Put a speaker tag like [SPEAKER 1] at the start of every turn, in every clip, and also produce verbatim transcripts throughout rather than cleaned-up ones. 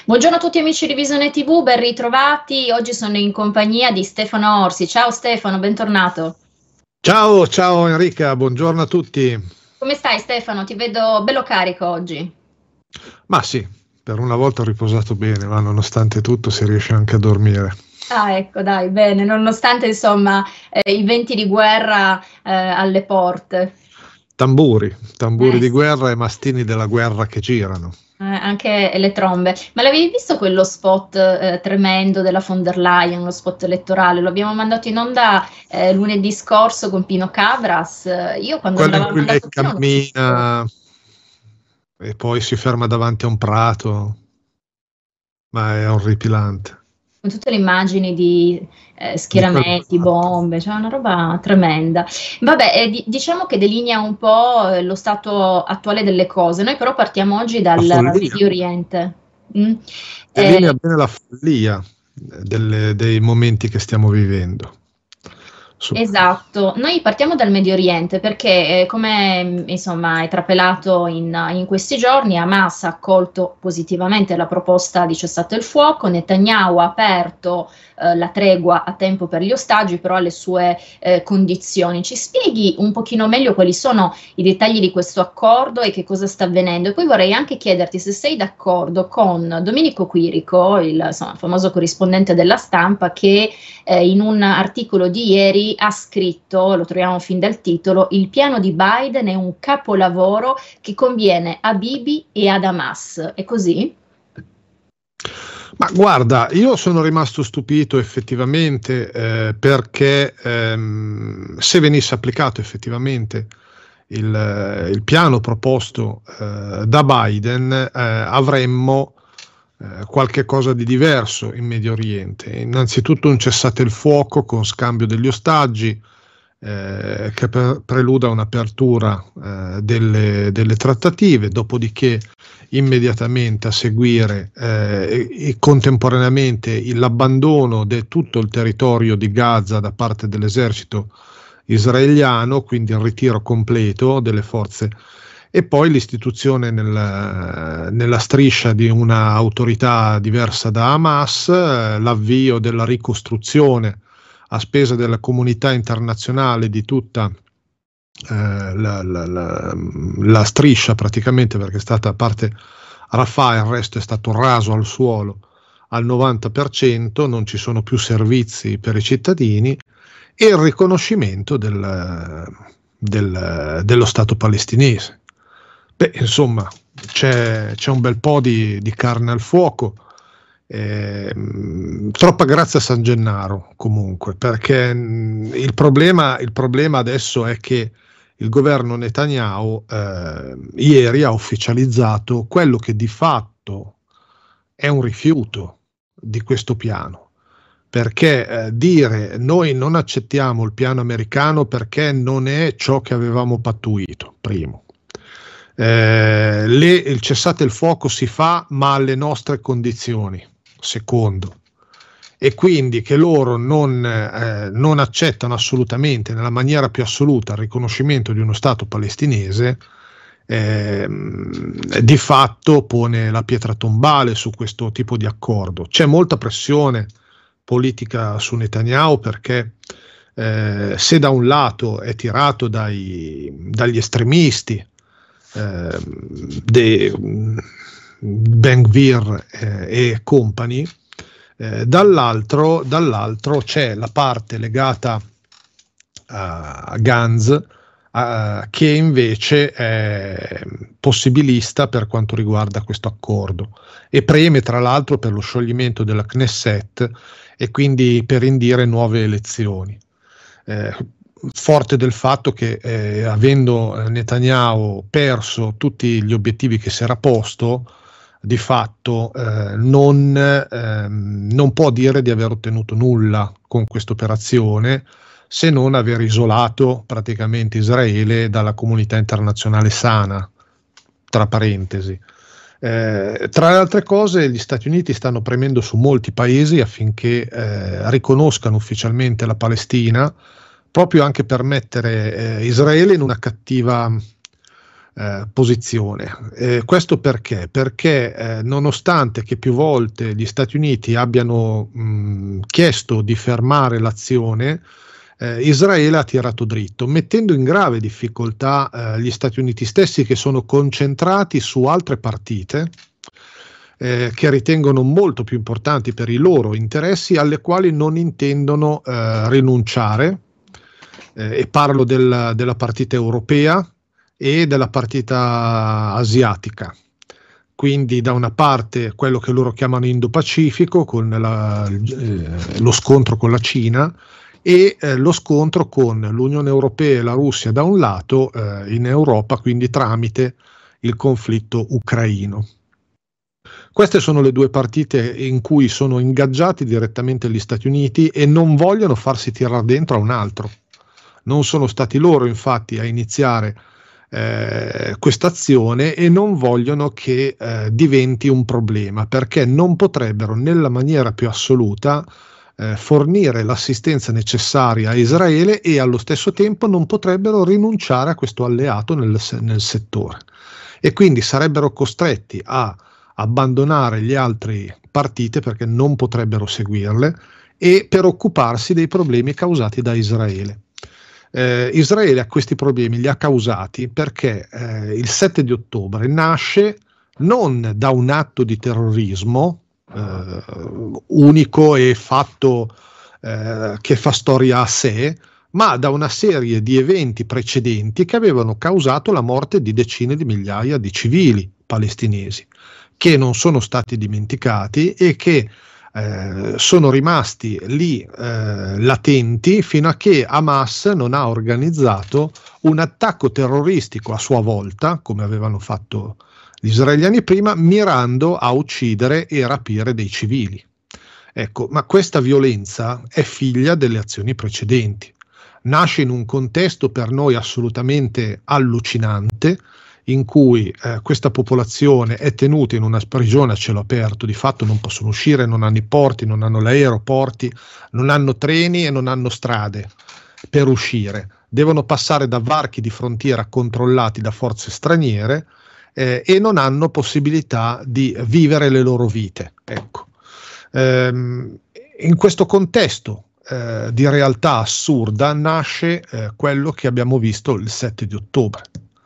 [SPEAKER 1] Buongiorno a tutti amici di Visione T V, ben ritrovati. Oggi sono in compagnia di Stefano Orsi. Ciao Stefano, bentornato.
[SPEAKER 2] Ciao, ciao Enrica, buongiorno a tutti.
[SPEAKER 1] Come stai Stefano? Ti vedo bello carico oggi.
[SPEAKER 2] Ma sì, per una volta ho riposato bene, ma nonostante tutto si riesce anche a dormire.
[SPEAKER 1] Ah, ecco, dai, bene, nonostante insomma eh, i venti di guerra eh, alle porte.
[SPEAKER 2] Tamburi, tamburi
[SPEAKER 1] Eh,
[SPEAKER 2] di
[SPEAKER 1] sì.
[SPEAKER 2] guerra e mastini della guerra che girano.
[SPEAKER 1] Eh, anche le trombe. Ma l'avevi visto quello spot eh, tremendo della von der Leyen, lo spot elettorale? Lo abbiamo mandato in onda eh, lunedì scorso con Pino Cabras. Eh, Io quando me
[SPEAKER 2] Quello in
[SPEAKER 1] l'aveva
[SPEAKER 2] cui lei
[SPEAKER 1] mandato Pino non l'ho visto.
[SPEAKER 2] cammina e poi si ferma davanti a un prato, ma è orripilante.
[SPEAKER 1] Con tutte le immagini di eh,
[SPEAKER 2] Di quel
[SPEAKER 1] schieramenti,
[SPEAKER 2] fatto.
[SPEAKER 1] bombe, cioè una roba tremenda. Vabbè, eh, di- diciamo che delinea un po' eh, lo stato attuale delle cose. Noi però partiamo oggi
[SPEAKER 2] La
[SPEAKER 1] dal
[SPEAKER 2] follia.
[SPEAKER 1] Medio Oriente. Mm?
[SPEAKER 2] Delinea
[SPEAKER 1] Eh,
[SPEAKER 2] bene la follia delle- dei momenti che stiamo vivendo. Su.
[SPEAKER 1] Esatto, noi partiamo dal Medio Oriente perché, eh, come mh, insomma è trapelato in, in questi giorni, Hamas ha accolto positivamente la proposta di cessate il fuoco, Netanyahu ha aperto eh, la tregua a tempo per gli ostaggi, però alle sue eh, condizioni. Ci spieghi un pochino meglio quali sono i dettagli di questo accordo e che cosa sta avvenendo? E poi vorrei anche chiederti se sei d'accordo con Domenico Quirico, il insomma, famoso corrispondente della Stampa, che eh, in un articolo di ieri ha scritto, lo troviamo fin dal titolo, il piano di Biden è un capolavoro che conviene a Bibi e ad Hamas. È così?
[SPEAKER 2] Ma guarda, io sono rimasto stupito effettivamente eh, perché ehm, se venisse applicato effettivamente il, eh, il piano proposto eh, da Biden, eh, avremmo eh, qualche cosa di diverso in Medio Oriente. Innanzitutto un cessate il fuoco con scambio degli ostaggi, eh, che per, preluda un'apertura eh, delle, delle trattative, dopodiché immediatamente a seguire eh, e, e contemporaneamente l'abbandono di tutto il territorio di Gaza da parte dell'esercito israeliano, quindi il ritiro completo delle forze, e poi l'istituzione nel, nella striscia di una autorità diversa da Hamas, eh, l'avvio della ricostruzione a spese della comunità internazionale di tutta eh, la, la, la, la striscia, praticamente, perché è stata, a parte Rafah, il resto è stato raso al suolo al novanta per cento, non ci sono più servizi per i cittadini, e il riconoscimento del, del, dello Stato palestinese. Beh, insomma, c'è, c'è un bel po' di, di carne al fuoco. Eh, troppa grazia a San Gennaro comunque, perché mh, il problema, il problema adesso è che il governo Netanyahu eh, ieri ha ufficializzato quello che di fatto è un rifiuto di questo piano, perché eh, dire noi non accettiamo il piano americano perché non è ciò che avevamo pattuito, primo. Eh, le, il cessate il fuoco si fa ma alle nostre condizioni, secondo, e quindi che loro non, eh, non accettano assolutamente nella maniera più assoluta il riconoscimento di uno Stato palestinese, eh, di fatto pone la pietra tombale su questo tipo di accordo. C'è molta pressione politica su Netanyahu perché eh, se da un lato è tirato dai, dagli estremisti eh, de Ben Gvir eh, e compagni, eh, dall'altro, dall'altro c'è la parte legata a Gantz uh, che invece è possibilista per quanto riguarda questo accordo e preme tra l'altro per lo scioglimento della Knesset e quindi per indire nuove elezioni. Eh, forte del fatto che eh, avendo Netanyahu perso tutti gli obiettivi che si era posto, di fatto eh, non, eh, non può dire di aver ottenuto nulla con questa operazione, se non aver isolato praticamente Israele dalla comunità internazionale sana, tra parentesi. Eh, tra le altre cose, gli Stati Uniti stanno premendo su molti paesi affinché eh, riconoscano ufficialmente la Palestina, proprio anche per mettere eh, Israele in una cattiva eh, posizione. Eh, questo perché? Perché eh, nonostante che più volte gli Stati Uniti abbiano mh, chiesto di fermare l'azione, eh, Israele ha tirato dritto, mettendo in grave difficoltà eh, gli Stati Uniti stessi, che sono concentrati su altre partite eh, che ritengono molto più importanti per i loro interessi, alle quali non intendono eh, rinunciare. Eh, e parlo del, della partita europea e della partita asiatica. Quindi da una parte quello che loro chiamano Indo-Pacifico, con la, eh, lo scontro con la Cina, e eh, lo scontro con l'Unione Europea e la Russia da un lato, eh, in Europa, quindi tramite il conflitto ucraino. Queste sono le due partite in cui sono ingaggiati direttamente gli Stati Uniti e non vogliono farsi tirare dentro a un altro. Non sono stati loro infatti a iniziare eh, questa azione e non vogliono che eh, diventi un problema, perché non potrebbero nella maniera più assoluta eh, fornire l'assistenza necessaria a Israele e allo stesso tempo non potrebbero rinunciare a questo alleato nel, nel settore, e quindi sarebbero costretti a abbandonare le altre partite perché non potrebbero seguirle e per occuparsi dei problemi causati da Israele. Eh, Israele a questi problemi li ha causati perché eh, il sette di ottobre nasce non da un atto di terrorismo eh, unico e fatto eh, che fa storia a sé, ma da una serie di eventi precedenti che avevano causato la morte di decine di migliaia di civili palestinesi, che non sono stati dimenticati e che Eh, sono rimasti lì eh, latenti fino a che Hamas non ha organizzato un attacco terroristico a sua volta, come avevano fatto gli israeliani prima, mirando a uccidere e rapire dei civili. Ecco, ma questa violenza è figlia delle azioni precedenti. Nasce in un contesto per noi assolutamente allucinante, in cui eh, questa popolazione è tenuta in una prigione a cielo aperto, di fatto non possono uscire, non hanno i porti, non hanno gli aeroporti, non hanno treni e non hanno strade per uscire, devono passare da varchi di frontiera controllati da forze straniere eh, e non hanno possibilità di vivere le loro vite. Ecco. Ehm, in questo contesto eh, di realtà assurda nasce eh, quello che abbiamo visto il sette di ottobre.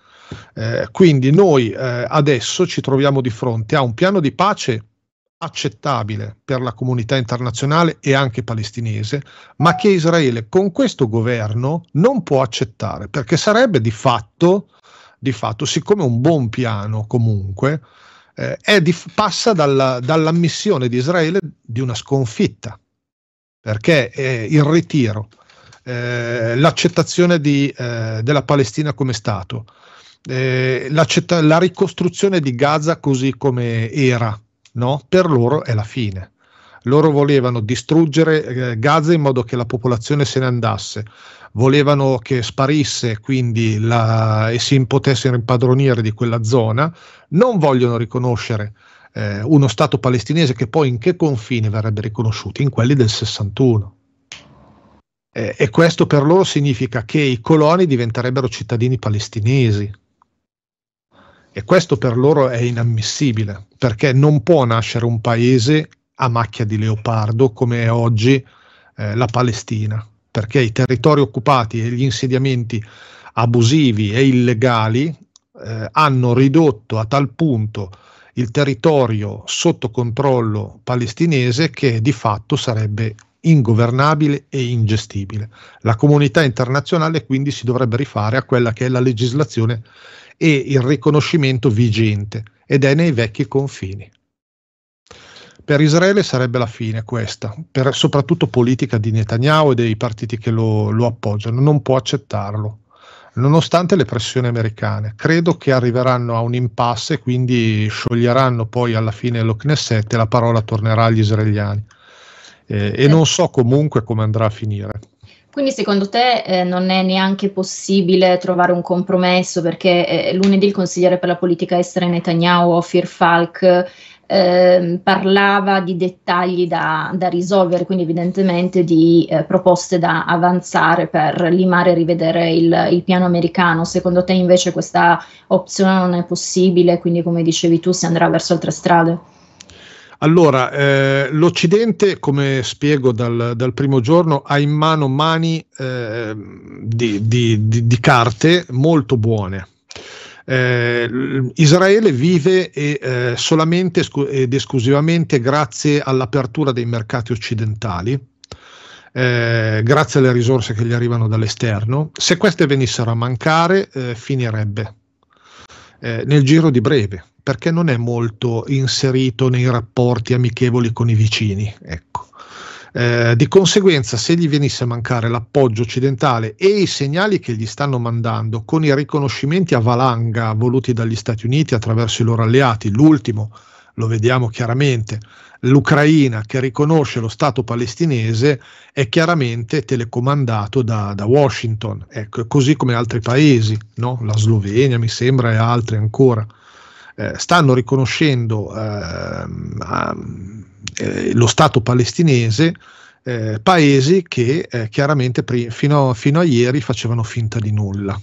[SPEAKER 2] Eh, quindi noi eh, adesso ci troviamo di fronte a un piano di pace accettabile per la comunità internazionale e anche palestinese, ma che Israele con questo governo non può accettare, perché sarebbe di fatto, di fatto siccome un buon piano comunque, eh, è di, passa dalla, dall'ammissione di Israele di una sconfitta, perché eh, il ritiro, eh, l'accettazione di, eh, della Palestina come Stato, Eh, la ricostruzione di Gaza così come era, no? Per loro è la fine. Loro volevano distruggere eh, Gaza in modo che la popolazione se ne andasse, volevano che sparisse quindi la, e si potesse impadronire di quella zona, non vogliono riconoscere eh, uno Stato palestinese che poi in che confine verrebbe riconosciuto? In quelli del sessantuno. Eh, e questo per loro significa che i coloni diventerebbero cittadini palestinesi. E questo per loro è inammissibile, perché non può nascere un paese a macchia di leopardo come è oggi eh, la Palestina, perché i territori occupati e gli insediamenti abusivi e illegali eh, hanno ridotto a tal punto il territorio sotto controllo palestinese che di fatto sarebbe ingovernabile e ingestibile. La comunità internazionale quindi si dovrebbe rifare a quella che è la legislazione e il riconoscimento vigente, ed è nei vecchi confini. Per Israele sarebbe la fine questa, per, soprattutto politica di Netanyahu e dei partiti che lo, lo appoggiano, non può accettarlo, nonostante le pressioni americane. Credo che arriveranno a un impasse e quindi scioglieranno poi alla fine lo Knesset e la parola tornerà agli israeliani. Eh, e non so comunque come andrà a finire.
[SPEAKER 1] Quindi secondo te eh, non è neanche possibile trovare un compromesso, perché eh, lunedì il consigliere per la politica estera Netanyahu, Ofir Falk, eh, eh, parlava di dettagli da, da risolvere, quindi evidentemente di eh, proposte da avanzare per limare e rivedere il, il piano americano. Secondo te invece questa opzione non è possibile, quindi come dicevi tu si andrà verso altre strade?
[SPEAKER 2] Allora, eh, l'Occidente, come spiego dal, dal primo giorno, ha in mano mani eh, di, di, di, di carte molto buone. Eh, Israele vive e, eh, solamente ed esclusivamente grazie all'apertura dei mercati occidentali, eh, grazie alle risorse che gli arrivano dall'esterno. Se queste venissero a mancare, eh, finirebbe eh, nel giro di breve, perché non è molto inserito nei rapporti amichevoli con i vicini, ecco. Eh, di conseguenza, se gli venisse a mancare l'appoggio occidentale e i segnali che gli stanno mandando con i riconoscimenti a valanga voluti dagli Stati Uniti attraverso i loro alleati, l'ultimo lo vediamo chiaramente, l'Ucraina che riconosce lo Stato palestinese è chiaramente telecomandato da, da Washington, ecco, così come altri paesi, no? La Slovenia mi sembra e altri ancora. Eh, stanno riconoscendo eh, eh, lo Stato palestinese, eh, paesi che eh, chiaramente pri- fino, fino a ieri facevano finta di nulla.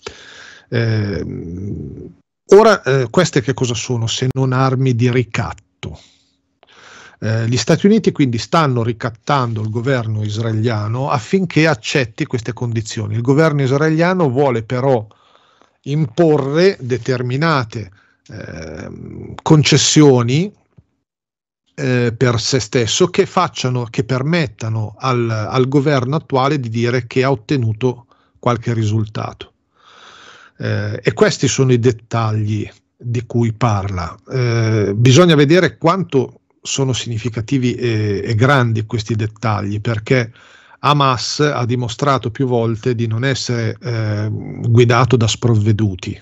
[SPEAKER 2] Eh, ora, eh, queste che cosa sono se non armi di ricatto? Eh, gli Stati Uniti quindi stanno ricattando il governo israeliano affinché accetti queste condizioni. Il governo israeliano vuole però imporre determinate Eh, concessioni eh, per se stesso che facciano, che permettano al, al governo attuale di dire che ha ottenuto qualche risultato. Eh, e questi sono i dettagli di cui parla. Eh, bisogna vedere quanto sono significativi e, e grandi questi dettagli, perché Hamas ha dimostrato più volte di non essere eh, guidato da sprovveduti.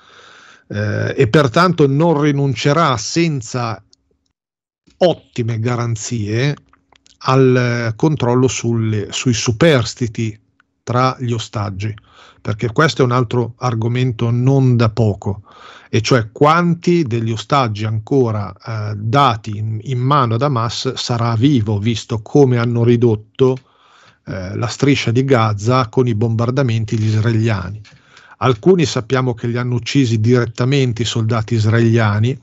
[SPEAKER 2] Eh, e pertanto non rinuncerà senza ottime garanzie al controllo sulle, sui superstiti tra gli ostaggi, perché questo è un altro argomento non da poco, e cioè quanti degli ostaggi ancora eh, dati in, in mano ad Hamas sarà vivo, visto come hanno ridotto eh, la striscia di Gaza con i bombardamenti gli israeliani. Alcuni sappiamo che li hanno uccisi direttamente i soldati israeliani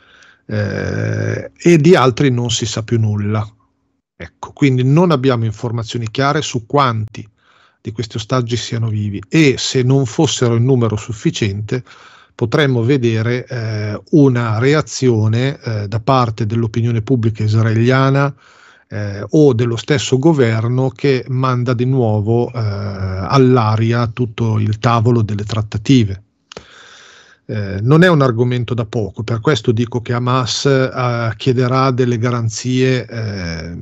[SPEAKER 2] eh, e di altri non si sa più nulla. Ecco, quindi non abbiamo informazioni chiare su quanti di questi ostaggi siano vivi, e se non fossero in numero sufficiente potremmo vedere eh, una reazione eh, da parte dell'opinione pubblica israeliana Eh, o dello stesso governo, che manda di nuovo eh, all'aria tutto il tavolo delle trattative. Eh, non è un argomento da poco, per questo dico che Hamas eh, chiederà delle garanzie eh,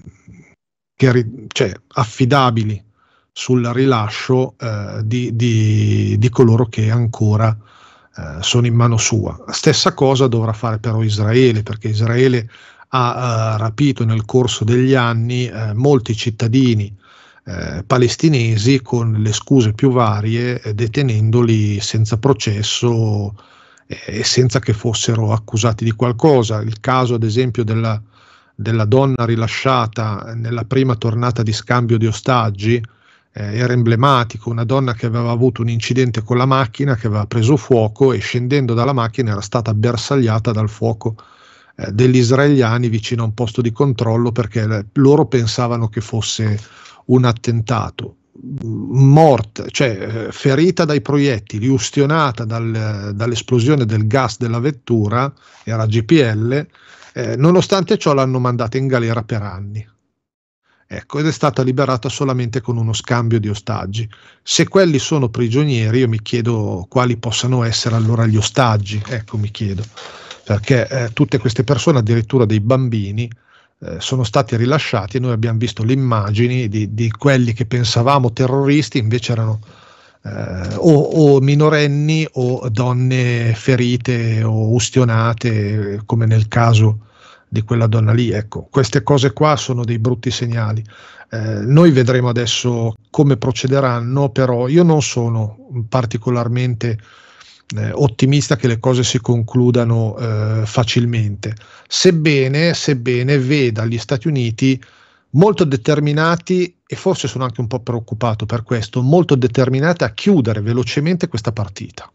[SPEAKER 2] che, cioè, affidabili sul rilascio eh, di, di, di coloro che ancora eh, sono in mano sua. Stessa cosa dovrà fare però Israele, perché Israele ha uh, rapito nel corso degli anni uh, molti cittadini uh, palestinesi con le scuse più varie, eh, detenendoli senza processo eh, e senza che fossero accusati di qualcosa. Il caso ad esempio della, della donna rilasciata nella prima tornata di scambio di ostaggi eh, era emblematico, una donna che aveva avuto un incidente con la macchina, che aveva preso fuoco e scendendo dalla macchina era stata bersagliata dal fuoco degli israeliani vicino a un posto di controllo, perché loro pensavano che fosse un attentato. Morta, cioè ferita dai proiettili, ustionata dal, dall'esplosione del gas della vettura, era G P L, eh, nonostante ciò l'hanno mandata in galera per anni. Ecco, ed è stata liberata solamente con uno scambio di ostaggi. Se quelli sono prigionieri, io mi chiedo quali possano essere allora gli ostaggi, ecco, mi chiedo. Perché eh, tutte queste persone, addirittura dei bambini, eh, sono stati rilasciati e noi abbiamo visto le immagini di, di quelli che pensavamo terroristi, invece erano eh, o, o minorenni o donne ferite o ustionate, come nel caso di quella donna lì. Ecco, queste cose qua sono dei brutti segnali. Eh, noi vedremo adesso come procederanno, però io non sono particolarmente eh, ottimista che le cose si concludano eh, facilmente, sebbene, sebbene veda gli Stati Uniti molto determinati, e forse sono anche un po' preoccupato per questo, molto determinati a chiudere velocemente questa partita.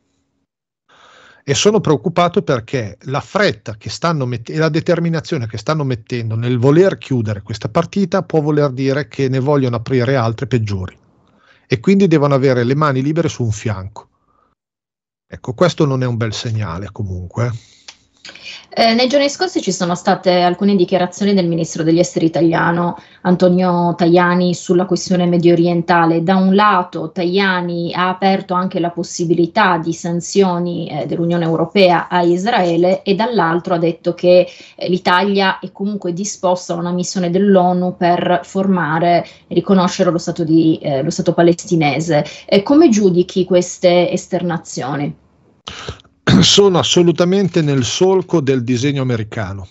[SPEAKER 2] E sono preoccupato perché la fretta che stanno mettendo e la determinazione che stanno mettendo nel voler chiudere questa partita può voler dire che ne vogliono aprire altre peggiori, e quindi devono avere le mani libere su un fianco. Ecco, questo non è un bel segnale comunque.
[SPEAKER 1] Eh, nei giorni scorsi ci sono state alcune dichiarazioni del ministro degli esteri italiano Antonio Tajani sulla questione medio orientale. Da un lato Tajani ha aperto anche la possibilità di sanzioni eh, dell'Unione Europea a Israele, e dall'altro ha detto che eh, l'Italia è comunque disposta a una missione dell'ONU per formare e riconoscere lo Stato, di, eh, lo Stato palestinese. Eh, come giudichi queste esternazioni?
[SPEAKER 2] Sono assolutamente nel solco del disegno americano,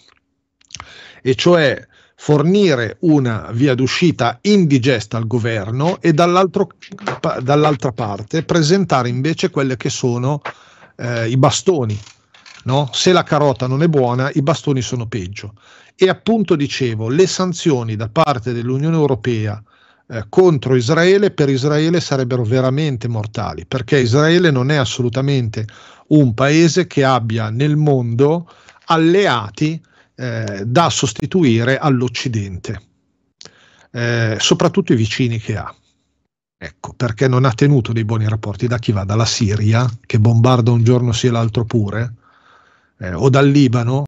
[SPEAKER 2] e cioè fornire una via d'uscita indigesta al governo e dall'altro, dall'altra parte presentare invece quelle che sono eh, i bastoni, no? Se la carota non è buona, i bastoni sono peggio. E appunto dicevo, le sanzioni da parte dell'Unione Europea eh, contro Israele per Israele sarebbero veramente mortali, perché Israele non è assolutamente un paese che abbia nel mondo alleati eh, da sostituire all'Occidente, eh, soprattutto i vicini che ha. Ecco, perché non ha tenuto dei buoni rapporti da chi va dalla Siria, che bombarda un giorno sì e l'altro pure, eh, o dal Libano.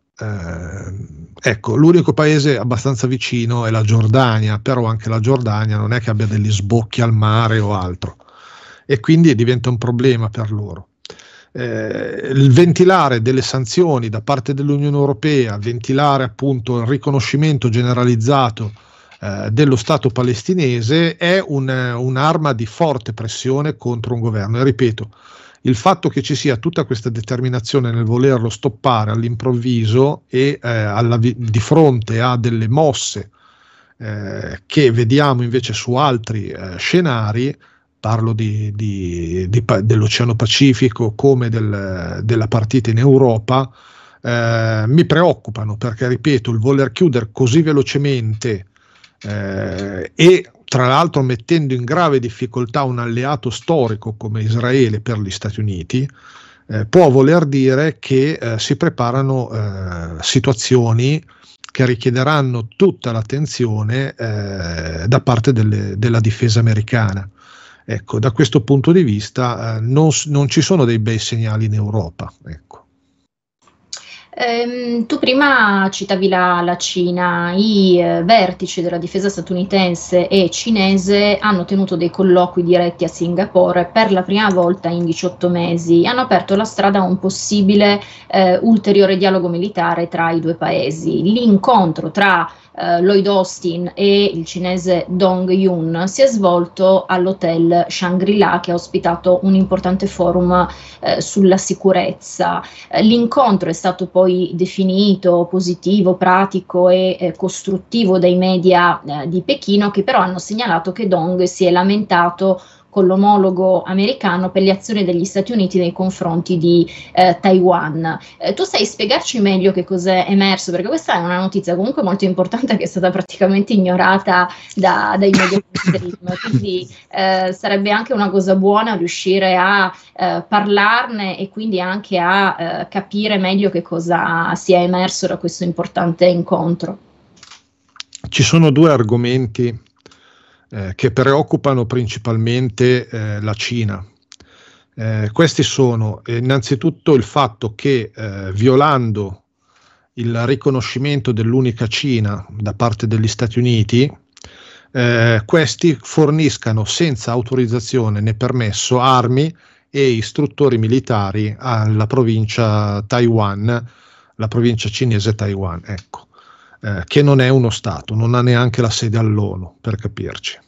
[SPEAKER 2] Eh, ecco, l'unico paese abbastanza vicino è la Giordania, però anche la Giordania non è che abbia degli sbocchi al mare o altro, e quindi diventa un problema per loro. Eh, il ventilare delle sanzioni da parte dell'Unione Europea, ventilare appunto il riconoscimento generalizzato eh, dello Stato palestinese è un, un'arma di forte pressione contro un governo. E ripeto, il fatto che ci sia tutta questa determinazione nel volerlo stoppare all'improvviso e eh, alla, di fronte a delle mosse eh, che vediamo invece su altri eh, scenari, parlo di, di, di, dell'Oceano Pacifico come del, della partita in Europa, eh, mi preoccupano, perché ripeto, il voler chiudere così velocemente eh, e tra l'altro mettendo in grave difficoltà un alleato storico come Israele per gli Stati Uniti, eh, può voler dire che eh, si preparano eh, situazioni che richiederanno tutta l'attenzione eh, da parte delle, della difesa americana. Ecco, da questo punto di vista eh, non, non ci sono dei bei segnali in Europa. Ecco.
[SPEAKER 1] Ehm, tu prima citavi la, la Cina. I eh, vertici della difesa statunitense e cinese hanno tenuto dei colloqui diretti a Singapore per la prima volta in diciotto mesi. Hanno aperto la strada a un possibile eh, ulteriore dialogo militare tra i due paesi. L'incontro tra Uh, Lloyd Austin e il cinese Dong Yun si è svolto all'hotel Shangri-La, che ha ospitato un importante forum uh, sulla sicurezza. Uh, l'incontro è stato poi definito positivo, pratico e eh, costruttivo dai media eh, di Pechino, che però hanno segnalato che Dong si è lamentato con l'omologo americano per le azioni degli Stati Uniti nei confronti di eh, Taiwan. Eh, tu sai spiegarci meglio che cos'è emerso? Perché questa è una notizia comunque molto importante che è stata praticamente ignorata da, dai media mainstream, quindi eh, sarebbe anche una cosa buona riuscire a eh, parlarne e quindi anche a eh, capire meglio che cosa sia emerso da questo importante incontro.
[SPEAKER 2] Ci sono due argomenti Eh, che preoccupano principalmente eh, la Cina. Eh, questi sono eh, innanzitutto il fatto che eh, violando il riconoscimento dell'unica Cina da parte degli Stati Uniti, eh, questi forniscano senza autorizzazione né permesso armi e istruttori militari alla provincia Taiwan, la provincia cinese Taiwan, ecco. Eh, che non è uno Stato, non ha neanche la sede all'ONU, per capirci.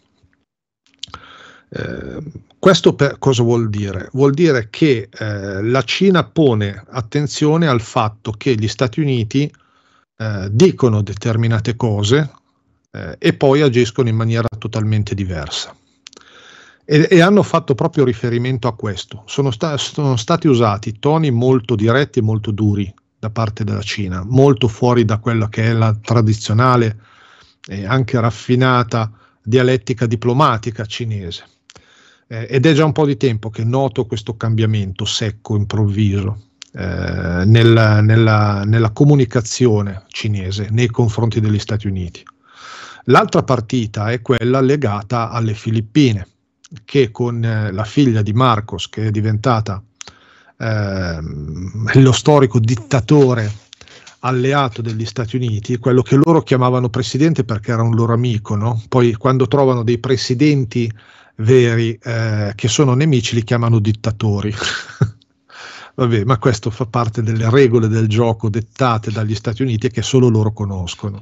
[SPEAKER 2] Eh, questo per, cosa vuol dire? Vuol dire che eh, la Cina pone attenzione al fatto che gli Stati Uniti eh, dicono determinate cose eh, e poi agiscono in maniera totalmente diversa. e, e hanno fatto proprio riferimento a questo. Sono, sta, sono stati usati toni molto diretti e molto duri da parte della Cina, molto fuori da quella che è la tradizionale e anche raffinata dialettica diplomatica cinese. Eh, ed è già un po' di tempo che noto questo cambiamento secco, improvviso, eh, nella, nella, nella comunicazione cinese nei confronti degli Stati Uniti. L'altra partita è quella legata alle Filippine, che con eh, la figlia di Marcos, che è diventata eh, lo storico dittatore alleato degli Stati Uniti, quello che loro chiamavano presidente perché era un loro amico, no? Poi quando trovano dei presidenti veri eh, che sono nemici li chiamano dittatori. Vabbè, ma questo fa parte delle regole del gioco dettate dagli Stati Uniti e che solo loro conoscono.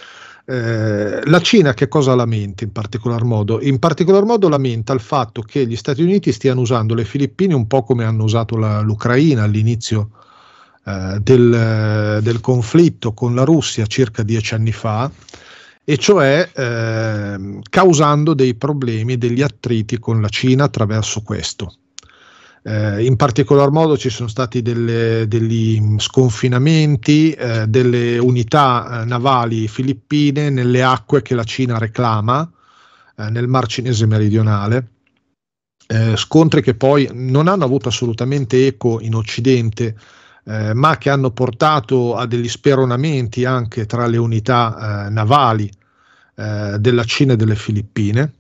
[SPEAKER 2] Eh, la Cina che cosa lamenta in particolar modo? In particolar modo lamenta il fatto che gli Stati Uniti stiano usando le Filippine un po' come hanno usato la, l'Ucraina all'inizio eh, del, del conflitto con la Russia circa dieci anni fa, e cioè eh, causando dei problemi, degli attriti con la Cina attraverso questo. Eh, in particolar modo ci sono stati delle, degli sconfinamenti eh, delle unità eh, navali filippine nelle acque che la Cina reclama eh, nel Mar Cinese meridionale, eh, scontri che poi non hanno avuto assolutamente eco in Occidente, eh, ma che hanno portato a degli speronamenti anche tra le unità eh, navali eh, della Cina e delle Filippine.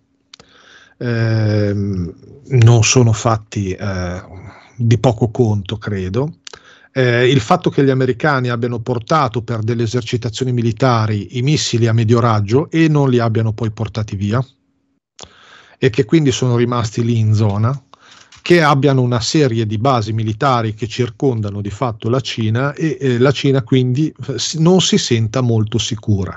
[SPEAKER 2] Eh, non sono fatti eh, di poco conto, credo. Eh, il fatto che gli americani abbiano portato per delle esercitazioni militari i missili a medio raggio e non li abbiano poi portati via, e che quindi sono rimasti lì in zona, che abbiano una serie di basi militari che circondano di fatto la Cina e eh, la Cina quindi non si senta molto sicura.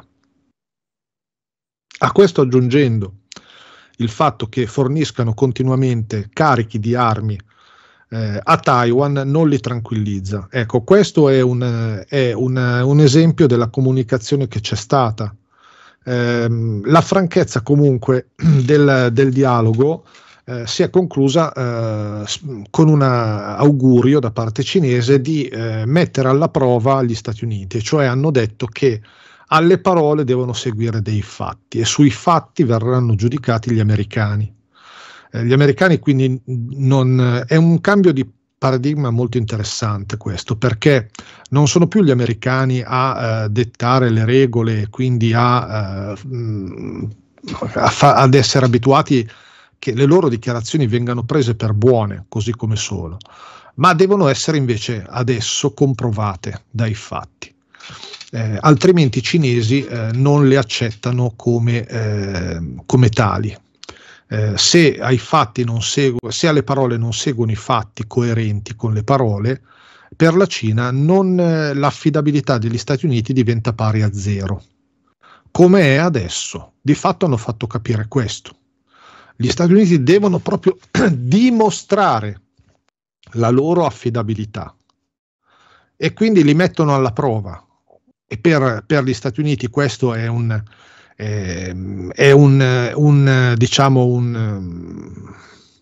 [SPEAKER 2] A questo aggiungendo il fatto che forniscano continuamente carichi di armi eh, a Taiwan non li tranquillizza. Ecco, questo è un, è un, un esempio della comunicazione che c'è stata. Eh, la franchezza comunque del, del dialogo eh, si è conclusa eh, con un augurio da parte cinese di eh, mettere alla prova gli Stati Uniti, cioè hanno detto che alle parole devono seguire dei fatti e sui fatti verranno giudicati gli americani. Eh, gli americani quindi non, è un cambio di paradigma molto interessante questo, perché non sono più gli americani a eh, dettare le regole e quindi a, eh, a fa, ad essere abituati che le loro dichiarazioni vengano prese per buone così come sono, ma devono essere invece adesso comprovate dai fatti. Eh, altrimenti i cinesi eh, non le accettano come, eh, come tali. Eh, se ai fatti non segu- se alle parole non seguono i fatti coerenti con le parole, per la Cina non, eh, l'affidabilità degli Stati Uniti diventa pari a zero, come è adesso. Di fatto hanno fatto capire questo. Gli Stati Uniti devono proprio dimostrare la loro affidabilità e quindi li mettono alla prova. E per, per gli Stati Uniti questo è un, eh, è un, un diciamo un,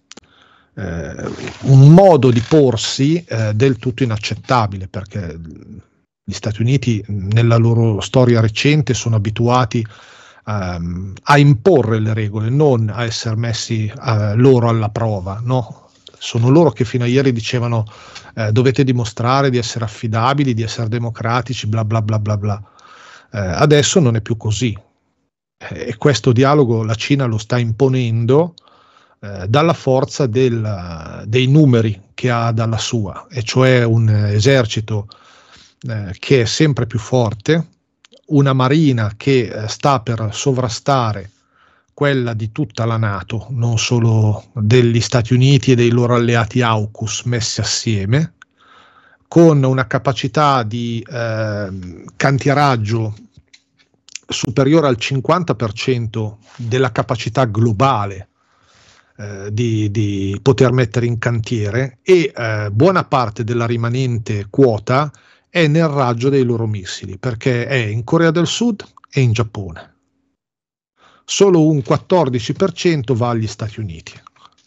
[SPEAKER 2] eh, un modo di porsi eh, del tutto inaccettabile, perché gli Stati Uniti nella loro storia recente sono abituati um, a imporre le regole, non a essere messi uh, loro alla prova, no? Sono loro che fino a ieri dicevano eh, dovete dimostrare di essere affidabili, di essere democratici, bla bla bla bla bla. Eh, adesso non è più così. Eh, e questo dialogo la Cina lo sta imponendo eh, dalla forza del, dei numeri che ha dalla sua, e cioè un esercito eh, che è sempre più forte, una marina che eh, sta per sovrastare quella di tutta la NATO, non solo degli Stati Uniti e dei loro alleati AUKUS messi assieme, con una capacità di eh, cantieraggio superiore al cinquanta per cento della capacità globale eh, di, di poter mettere in cantiere, e eh, buona parte della rimanente quota è nel raggio dei loro missili, perché è in Corea del Sud e in Giappone. Solo un quattordici per cento va agli Stati Uniti.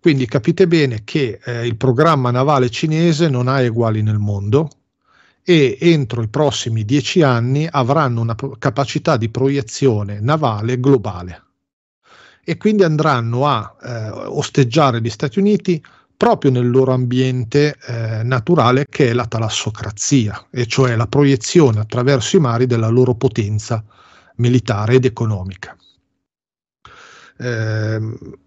[SPEAKER 2] Quindi capite bene che eh, il programma navale cinese non ha eguali nel mondo e entro i prossimi dieci anni avranno una capacità di proiezione navale globale e quindi andranno a eh, osteggiare gli Stati Uniti proprio nel loro ambiente eh, naturale, che è la talassocrazia, e cioè la proiezione attraverso i mari della loro potenza militare ed economica. Eh,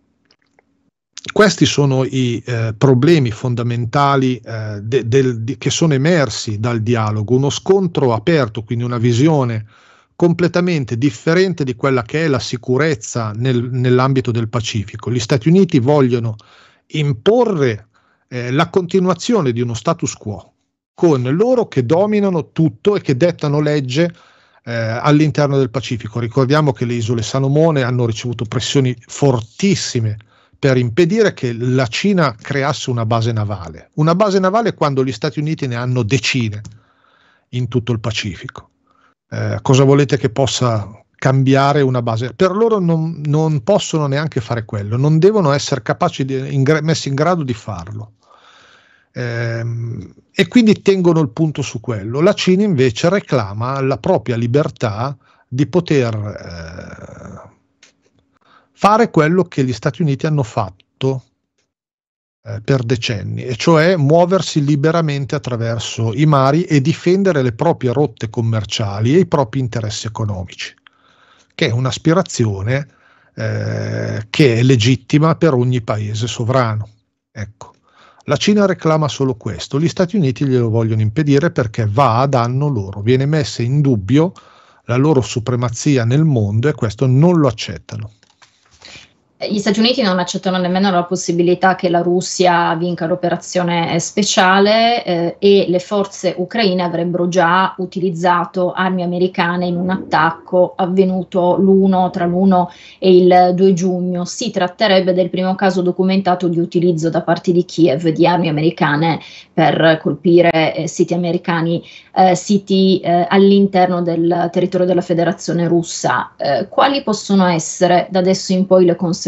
[SPEAKER 2] questi sono i eh, problemi fondamentali eh, de, del, di, che sono emersi dal dialogo, uno scontro aperto, quindi una visione completamente differente di quella che è la sicurezza nel, nell'ambito del Pacifico. Gli Stati Uniti vogliono imporre eh, la continuazione di uno status quo, con loro che dominano tutto e che dettano legge eh, all'interno del Pacifico. Ricordiamo che le isole Salomone hanno ricevuto pressioni fortissime per impedire che la Cina creasse una base navale. Una base navale quando gli Stati Uniti ne hanno decine in tutto il Pacifico. Eh, cosa volete che possa cambiare una base? Per loro non, non possono neanche fare quello, non devono essere capaci di, in, messi in grado di farlo. Eh, e quindi tengono il punto su quello. La Cina invece reclama la propria libertà di poter eh, fare quello che gli Stati Uniti hanno fatto eh, per decenni, e cioè muoversi liberamente attraverso i mari e difendere le proprie rotte commerciali e i propri interessi economici, che è un'aspirazione eh, che è legittima per ogni paese sovrano. Ecco, la Cina reclama solo questo, gli Stati Uniti glielo vogliono impedire perché va a danno loro, viene messa in dubbio la loro supremazia nel mondo e questo non lo accettano.
[SPEAKER 1] Gli Stati Uniti non accettano nemmeno la possibilità che la Russia vinca l'operazione speciale eh, e le forze ucraine avrebbero già utilizzato armi americane in un attacco avvenuto l'uno tra l'uno e il due giugno. Si tratterebbe del primo caso documentato di utilizzo da parte di Kiev di armi americane per colpire eh, siti americani, eh, siti eh, all'interno del territorio della Federazione Russa. Eh, quali possono essere da adesso in poi le conseguenze?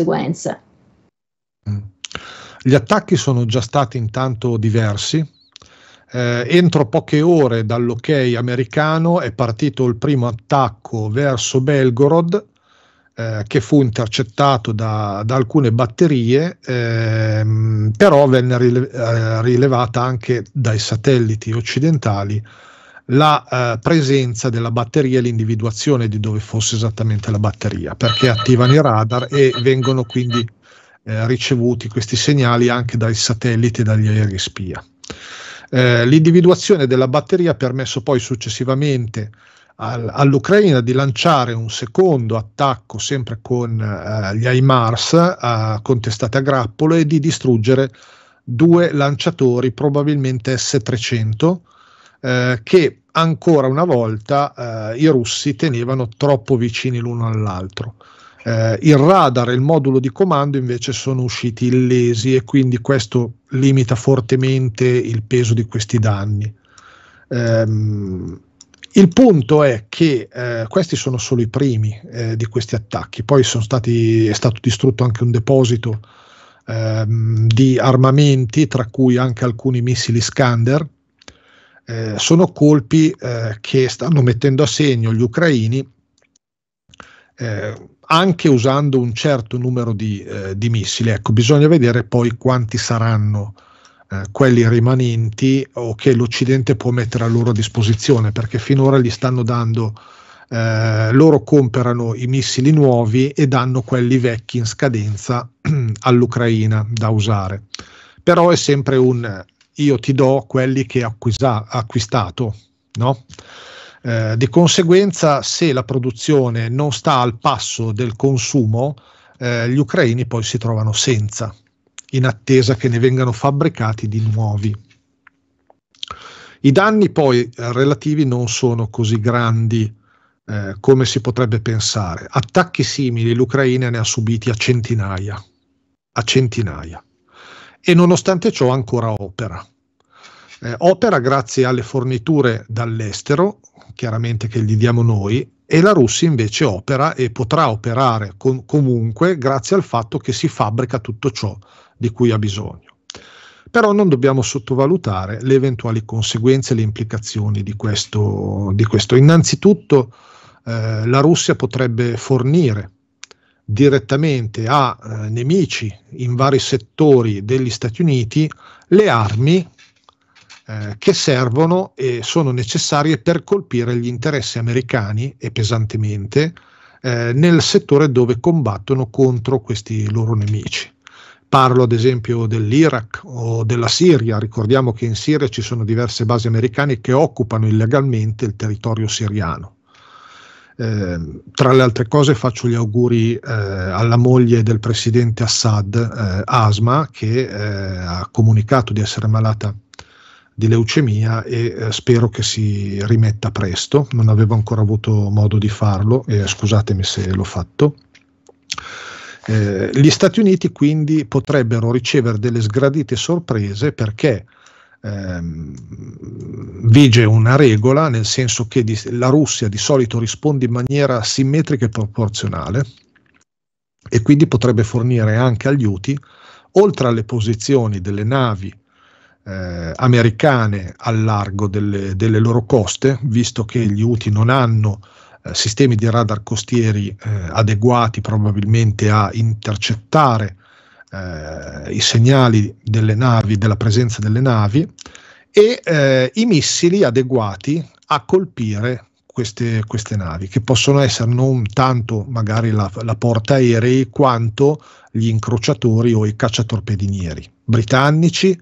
[SPEAKER 2] Gli attacchi sono già stati intanto diversi. Eh, entro poche ore dall'ok americano è partito il primo attacco verso Belgorod, eh, che fu intercettato da, da alcune batterie, ehm, però venne rile- eh, rilevata anche dai satelliti occidentali la eh, presenza della batteria e l'individuazione di dove fosse esattamente la batteria, perché attivano i radar e vengono quindi eh, ricevuti questi segnali anche dai satelliti e dagli aerei spia. Eh, l'individuazione della batteria ha permesso poi successivamente al, all'Ucraina di lanciare un secondo attacco sempre con eh, gli HIMARS eh, con testate a grappolo e di distruggere due lanciatori, probabilmente S trecento, eh, che ancora una volta eh, i russi tenevano troppo vicini l'uno all'altro. Eh, il radar e il modulo di comando invece sono usciti illesi e quindi questo limita fortemente il peso di questi danni. Ehm, il punto è che eh, questi sono solo i primi eh, di questi attacchi, poi sono stati, è stato distrutto anche un deposito ehm, di armamenti, tra cui anche alcuni missili Iskander. Eh, sono colpi eh, che stanno mettendo a segno gli ucraini, eh, anche usando un certo numero di, eh, di missili. Ecco, bisogna vedere poi quanti saranno eh, quelli rimanenti o che l'Occidente può mettere a loro disposizione, perché finora gli stanno dando, eh, loro comprano i missili nuovi e danno quelli vecchi in scadenza all'Ucraina da usare. Però è sempre un io ti do quelli che hai acquistato, no? Eh, di conseguenza, se la produzione non sta al passo del consumo, eh, gli ucraini poi si trovano senza, in attesa che ne vengano fabbricati di nuovi. I danni poi eh, relativi non sono così grandi eh, come si potrebbe pensare. Attacchi simili l'Ucraina ne ha subiti a centinaia, a centinaia. E nonostante ciò ancora opera. Eh, opera grazie alle forniture dall'estero, chiaramente che gli diamo noi, e la Russia invece opera e potrà operare con, comunque grazie al fatto che si fabbrica tutto ciò di cui ha bisogno. Però non dobbiamo sottovalutare le eventuali conseguenze e le implicazioni di questo. Di questo. Innanzitutto eh, la Russia potrebbe fornire direttamente a eh, nemici in vari settori degli Stati Uniti le armi eh, che servono e sono necessarie per colpire gli interessi americani, e pesantemente, eh, nel settore dove combattono contro questi loro nemici. Parlo ad esempio dell'Iraq o della Siria. Ricordiamo che in Siria ci sono diverse basi americane che occupano illegalmente il territorio siriano. Eh, tra le altre cose faccio gli auguri eh, alla moglie del presidente Assad, eh, Asma, che eh, ha comunicato di essere malata di leucemia e eh, spero che si rimetta presto. Non avevo ancora avuto modo di farlo e scusatemi se l'ho fatto. Eh, gli Stati Uniti quindi potrebbero ricevere delle sgradite sorprese perché ehm, vige una regola, nel senso che di, la Russia di solito risponde in maniera simmetrica e proporzionale, e quindi potrebbe fornire anche agli Houthi, oltre alle posizioni delle navi eh, americane al largo delle, delle loro coste, visto che gli Houthi non hanno Eh, sistemi di radar costieri eh, adeguati probabilmente a intercettare eh, i segnali delle navi, della presenza delle navi, e eh, i missili adeguati a colpire queste, queste navi, che possono essere non tanto magari la, la portaerei quanto gli incrociatori o i cacciatorpedinieri britannici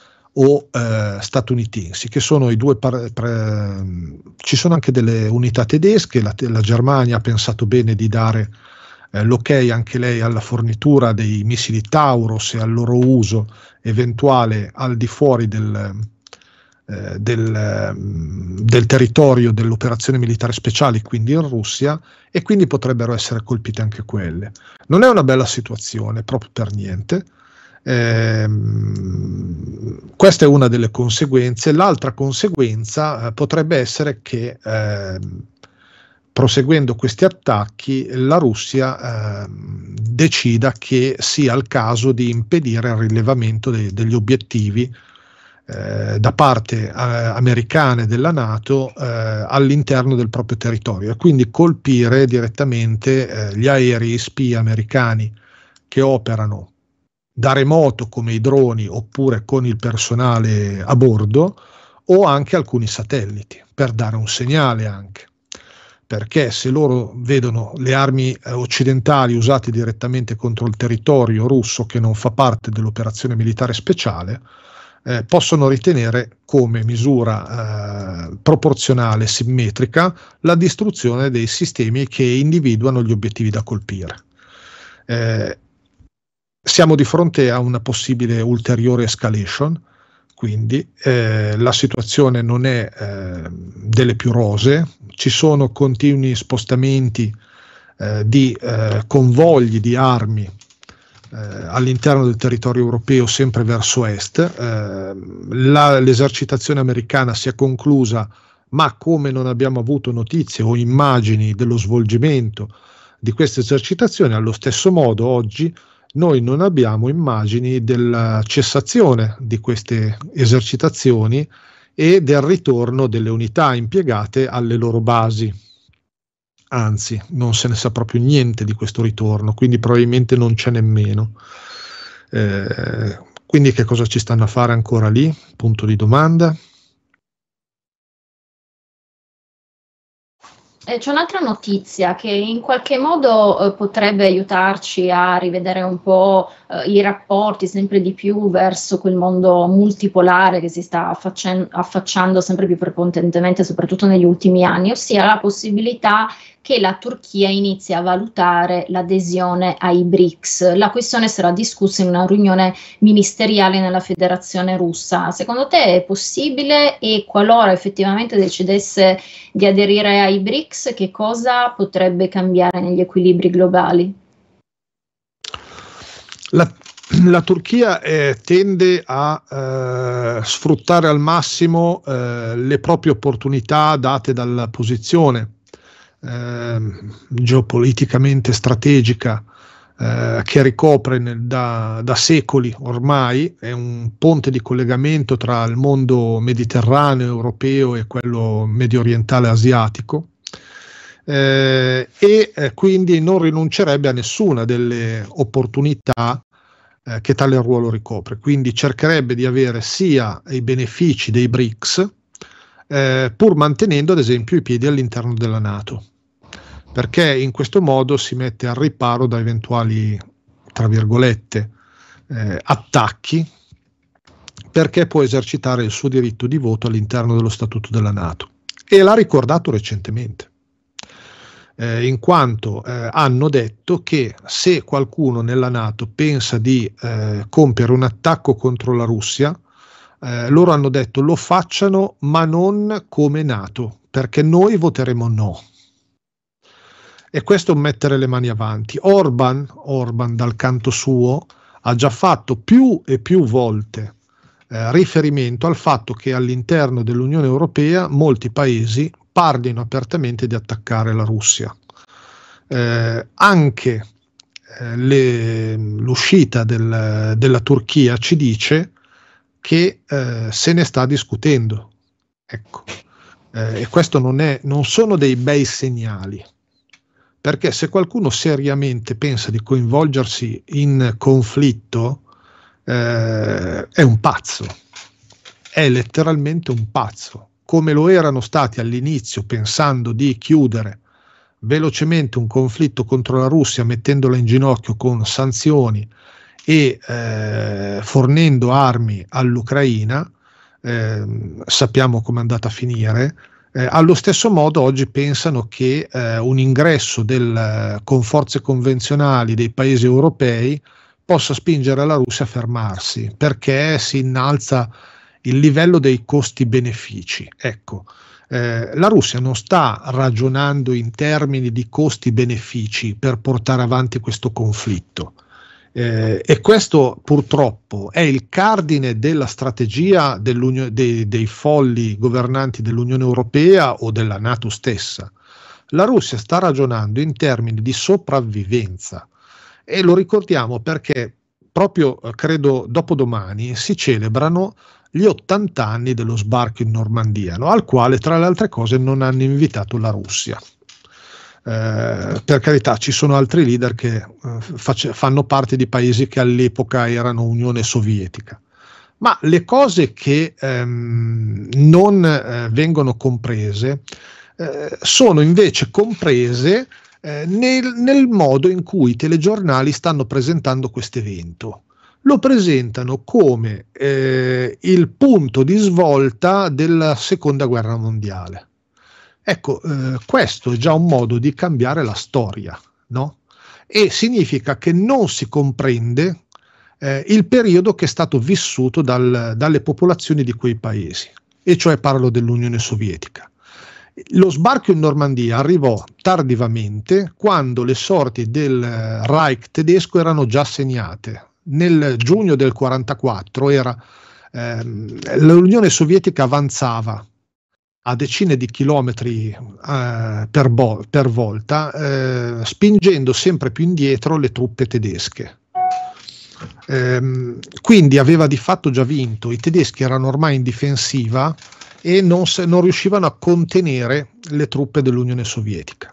[SPEAKER 2] o eh, statunitensi, che sono i due par- pre- ci sono anche delle unità tedesche. La, la Germania ha pensato bene di dare eh, l'ok anche lei alla fornitura dei missili Taurus e al loro uso eventuale al di fuori del, eh, del, del territorio dell'operazione militare speciale, quindi in Russia, e quindi potrebbero essere colpite anche quelle. Non è una bella situazione proprio per niente. Eh, questa è una delle conseguenze. L'altra conseguenza eh, potrebbe essere che eh, proseguendo questi attacchi la Russia eh, decida che sia il caso di impedire il rilevamento de- degli obiettivi eh, da parte eh, americana e della NATO eh, all'interno del proprio territorio, e quindi colpire direttamente eh, gli aerei spia americani che operano da remoto come i droni oppure con il personale a bordo, o anche alcuni satelliti, per dare un segnale anche, perché se loro vedono le armi eh, occidentali usate direttamente contro il territorio russo che non fa parte dell'operazione militare speciale, eh, possono ritenere come misura eh, proporzionale, simmetrica, la distruzione dei sistemi che individuano gli obiettivi da colpire. Eh, Siamo di fronte a una possibile ulteriore escalation, quindi eh, la situazione non è eh, delle più rosee, ci sono continui spostamenti eh, di eh, convogli di armi eh, all'interno del territorio europeo, sempre verso est. Eh, la, l'esercitazione americana si è conclusa, ma come non abbiamo avuto notizie o immagini dello svolgimento di queste esercitazioni, allo stesso modo oggi noi non abbiamo immagini della cessazione di queste esercitazioni e del ritorno delle unità impiegate alle loro basi. Anzi, non se ne sa proprio niente di questo ritorno, quindi probabilmente non c'è nemmeno. Eh, quindi che cosa ci stanno a fare ancora lì? Punto di domanda.
[SPEAKER 1] Eh, C'è un'altra notizia che in qualche modo eh, potrebbe aiutarci a rivedere un po' eh, i rapporti sempre di più verso quel mondo multipolare che si sta affaccian- affacciando sempre più prepotentemente, soprattutto negli ultimi anni, ossia la possibilità che la Turchia inizi a valutare l'adesione ai B R I C S. La questione sarà discussa in una riunione ministeriale nella Federazione Russa. Secondo te è possibile, e qualora effettivamente decidesse di aderire ai B R I C S, che cosa potrebbe cambiare negli equilibri globali?
[SPEAKER 2] La, la Turchia eh, tende a eh, sfruttare al massimo eh, le proprie opportunità date dalla posizione eh, geopoliticamente strategica eh, che ricopre nel, da, da secoli ormai, è un ponte di collegamento tra il mondo mediterraneo europeo e quello medio orientale asiatico. Eh, e eh, quindi non rinuncerebbe a nessuna delle opportunità eh, che tale ruolo ricopre, quindi cercherebbe di avere sia i benefici dei BRICS eh, pur mantenendo ad esempio i piedi all'interno della NATO, perché in questo modo si mette al riparo da eventuali, tra virgolette, eh, attacchi, perché può esercitare il suo diritto di voto all'interno dello statuto della NATO, e l'ha ricordato recentemente. Eh, in quanto eh, hanno detto che se qualcuno nella NATO pensa di eh, compiere un attacco contro la Russia, eh, loro hanno detto lo facciano, ma non come NATO, perché noi voteremo no. E questo è un mettere le mani avanti. Orban, Orban dal canto suo ha già fatto più e più volte eh, riferimento al fatto che all'interno dell'Unione Europea molti paesi parlino apertamente di attaccare la Russia. Eh, anche eh, le, l'uscita del, della Turchia ci dice che eh, se ne sta discutendo. Ecco. Eh, e questo non, è, non sono dei bei segnali, perché se qualcuno seriamente pensa di coinvolgersi in conflitto eh, è un pazzo, è letteralmente un pazzo. Come lo erano stati all'inizio pensando di chiudere velocemente un conflitto contro la Russia mettendola in ginocchio con sanzioni e eh, fornendo armi all'Ucraina, eh, sappiamo come è andata a finire. Eh, allo stesso modo oggi pensano che eh, un ingresso del, con forze convenzionali dei paesi europei possa spingere la Russia a fermarsi, perché si innalza il livello dei costi-benefici. Ecco, eh, la Russia non sta ragionando in termini di costi-benefici per portare avanti questo conflitto. Eh, e questo purtroppo è il cardine della strategia dei, dei folli governanti dell'Unione Europea o della NATO stessa. La Russia sta ragionando in termini di sopravvivenza, e lo ricordiamo perché proprio credo dopodomani si celebrano gli ottanta anni dello sbarco in Normandia, no? Al quale tra le altre cose non hanno invitato la Russia. Eh, per carità, ci sono altri leader che eh, face, fanno parte di paesi che all'epoca erano Unione Sovietica, ma le cose che ehm, non eh, vengono comprese eh, sono invece comprese eh, nel, nel modo in cui i telegiornali stanno presentando questo evento. Lo presentano come eh, il punto di svolta della seconda guerra mondiale. Ecco, eh, questo è già un modo di cambiare la storia, no? E significa che non si comprende eh, il periodo che è stato vissuto dal, dalle popolazioni di quei paesi, e cioè parlo dell'Unione Sovietica. Lo sbarco in Normandia arrivò tardivamente, quando le sorti del Reich tedesco erano già segnate. Nel giugno del quarantaquattro era, ehm, l'Unione Sovietica avanzava a decine di chilometri eh, per, bo- per volta, eh, spingendo sempre più indietro le truppe tedesche. Ehm, quindi aveva di fatto già vinto, i tedeschi erano ormai in difensiva e non, se- non riuscivano a contenere le truppe dell'Unione Sovietica.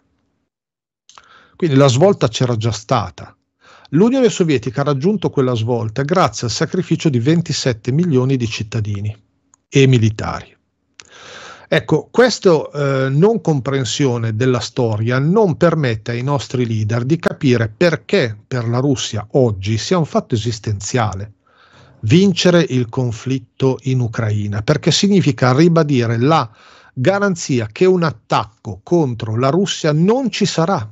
[SPEAKER 2] Quindi la svolta c'era già stata. L'Unione Sovietica ha raggiunto quella svolta grazie al sacrificio di ventisette milioni di cittadini e militari. Ecco, questa eh, non comprensione della storia non permette ai nostri leader di capire perché per la Russia oggi sia un fatto esistenziale vincere il conflitto in Ucraina, perché significa ribadire la garanzia che un attacco contro la Russia non ci sarà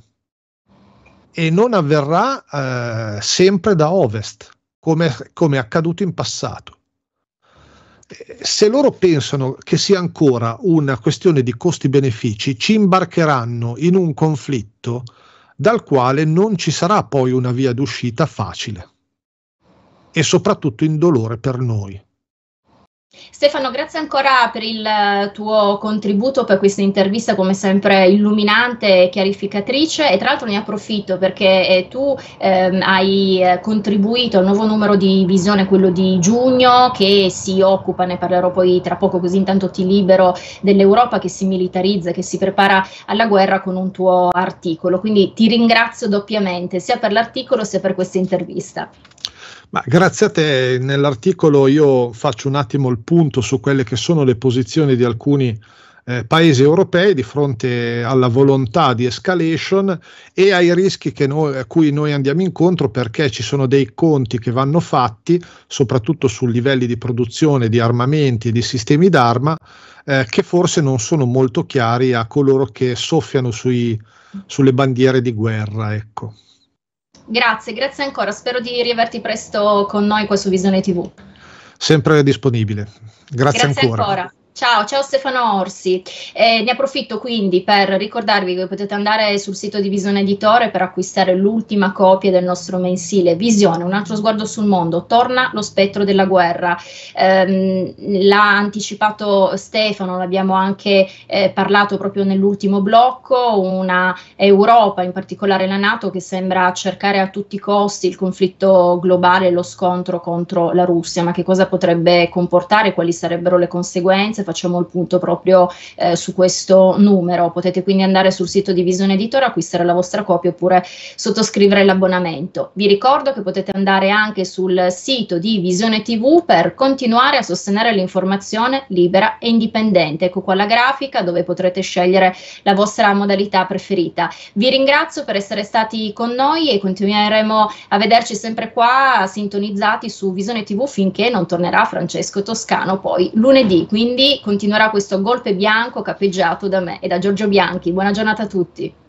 [SPEAKER 2] e non avverrà eh, sempre da ovest, come, come è accaduto in passato. Se loro pensano che sia ancora una questione di costi-benefici, ci imbarcheranno in un conflitto dal quale non ci sarà poi una via d'uscita facile, e soprattutto indolore per noi.
[SPEAKER 1] Stefano, grazie ancora per il tuo contributo, per questa intervista come sempre illuminante e chiarificatrice, e tra l'altro ne approfitto perché eh, tu ehm, hai contribuito al nuovo numero di Visione, quello di giugno, che si occupa, ne parlerò poi tra poco così intanto ti libero, dell'Europa che si militarizza, che si prepara alla guerra, con un tuo articolo, quindi ti ringrazio doppiamente sia per l'articolo sia per questa intervista.
[SPEAKER 2] Ma grazie a te. Nell'articolo io faccio un attimo il punto su quelle che sono le posizioni di alcuni eh, paesi europei di fronte alla volontà di escalation e ai rischi che noi, a cui noi andiamo incontro, perché ci sono dei conti che vanno fatti, soprattutto su livelli di produzione di armamenti e di sistemi d'arma, eh, che forse non sono molto chiari a coloro che soffiano sui, sulle bandiere di guerra, ecco.
[SPEAKER 1] Grazie, grazie ancora, spero di riaverti presto con noi qua su Visione tivù.
[SPEAKER 2] Sempre disponibile, grazie,
[SPEAKER 1] grazie
[SPEAKER 2] ancora.
[SPEAKER 1] ancora. Ciao, ciao Stefano Orsi. Eh, ne approfitto quindi per ricordarvi che potete andare sul sito di Visione Editore per acquistare l'ultima copia del nostro mensile Visione, un altro sguardo sul mondo, torna lo spettro della guerra. Eh, l'ha anticipato Stefano, l'abbiamo anche eh, parlato proprio nell'ultimo blocco, una Europa, in particolare la NATO, che sembra cercare a tutti i costi il conflitto globale, lo scontro contro la Russia, ma che cosa potrebbe comportare, quali sarebbero le conseguenze? Facciamo il punto proprio eh, su questo numero. Potete quindi andare sul sito di Visione Editore, acquistare la vostra copia oppure sottoscrivere l'abbonamento. Vi ricordo che potete andare anche sul sito di Visione tivù per continuare a sostenere l'informazione libera e indipendente. Ecco qua la grafica dove potrete scegliere la vostra modalità preferita. Vi ringrazio per essere stati con noi e continueremo a vederci sempre qua sintonizzati su Visione tivù finché non tornerà Francesco Toscano poi lunedì. Quindi continuerà questo golpe bianco capeggiato da me e da Giorgio Bianchi. Buona giornata a tutti.